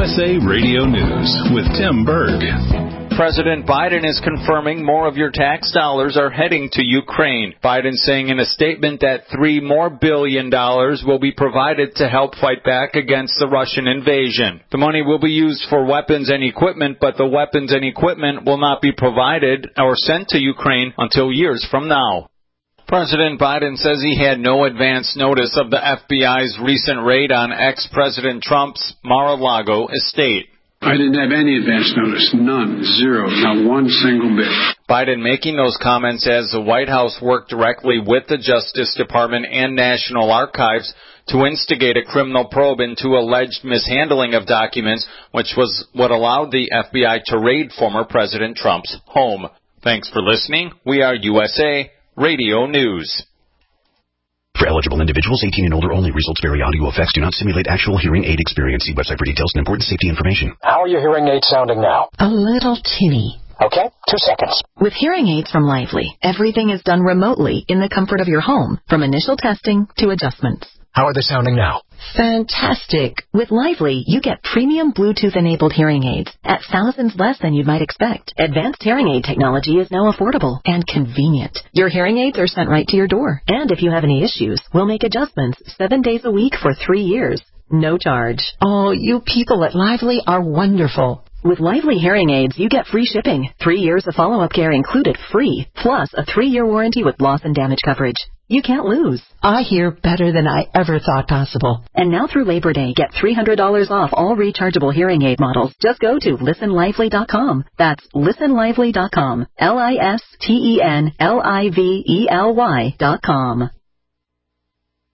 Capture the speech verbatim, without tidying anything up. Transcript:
S A Radio News with Tim Berg. President Biden is confirming more of your tax dollars are heading to Ukraine. Biden saying in a statement that three more billion dollars will be provided to help fight back against the Russian invasion. The money will be used for weapons and equipment, but the weapons and equipment will not be provided or sent to Ukraine until years from now. President Biden says he had no advance notice of the F B I's recent raid on ex-President Trump's Mar-a-Lago estate. I didn't have any advance notice. None. Zero. Not one single bit. Biden making those comments as the White House worked directly with the Justice Department and National Archives to instigate a criminal probe into alleged mishandling of documents, which was what allowed the F B I to raid former President Trump's home. Thanks for listening. We are U S A Radio News. For eligible individuals, eighteen and older only. Results vary. Audio effects do not simulate actual hearing aid experience. See website for details and important safety information. How are your hearing aids sounding now? A little tinny. Okay, two seconds. With hearing aids from Lively, everything is done remotely in the comfort of your home, from initial testing to adjustments. How are they sounding now? Fantastic. With Lively, you get premium Bluetooth-enabled hearing aids at thousands less than you might expect. Advanced hearing aid technology is now affordable and convenient. Your hearing aids are sent right to your door. And if you have any issues, we'll make adjustments seven days a week for three years. No charge. Oh, you people at Lively are wonderful. With Lively hearing aids, you get free shipping, three years of follow-up care included free, plus a three-year warranty with loss and damage coverage. You can't lose. I hear better than I ever thought possible. And now through Labor Day, get three hundred dollars off all rechargeable hearing aid models. Just go to listen lively dot com. That's listen lively dot com. L I S T E N L I V E L Y dot com.